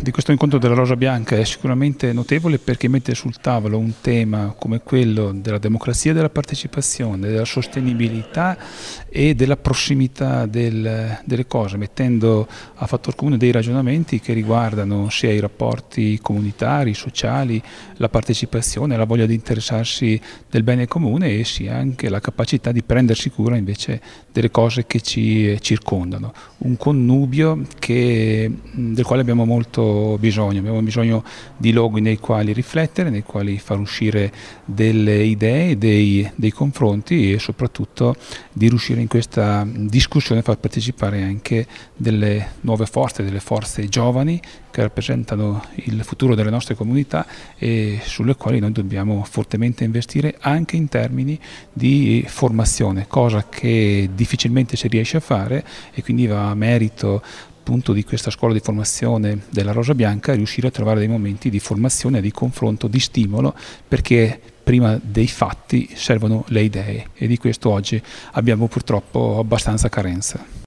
di questo incontro della Rosa Bianca è sicuramente notevole perché mette sul tavolo un tema come quello della democrazia e della partecipazione, della sostenibilità e della prossimità delle cose, mettendo a fattor comune dei ragionamenti che riguardano sia i rapporti comunitari, sociali, la partecipazione, la voglia di interessarsi del bene comune e sia anche la capacità di prendersi cura invece delle cose che ci circondano. Un connubio del quale abbiamo bisogno di luoghi nei quali riflettere, nei quali far uscire delle idee, dei confronti e soprattutto di riuscire in questa discussione a far partecipare anche delle nuove forze, delle forze giovani che rappresentano il futuro delle nostre comunità e sulle quali noi dobbiamo fortemente investire anche in termini di formazione, cosa che difficilmente si riesce a fare e quindi va a merito appunto di questa scuola di formazione della Rosa Bianca riuscire a trovare dei momenti di formazione, di confronto, di stimolo, perché prima dei fatti servono le idee e di questo oggi abbiamo purtroppo abbastanza carenza.